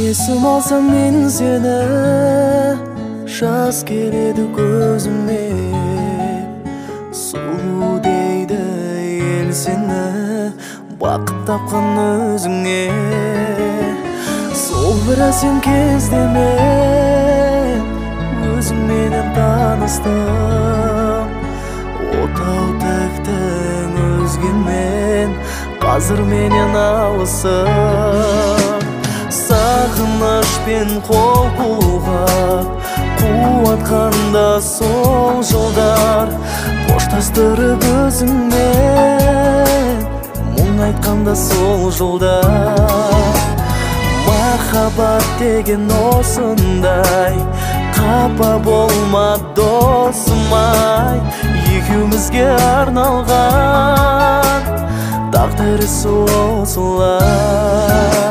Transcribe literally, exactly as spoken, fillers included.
Есім алсам мен сені, жас келеді көзіме. Сұлу дейді ел сені, бақыт тапқан өзіңе. Сол бір әсем кезде мен өзіңменен таныстым. Отау тіктің өзгемен, қазір менен алысып. Сағынышпен қол бұлғап, қуатқанда сол жылдар, қоштастырып өзіңмен, мұң айтқанда сол жылдар. Махаббат деген осындай, қапа болма досым-ай, екеумізге арналған тағдыры осылай.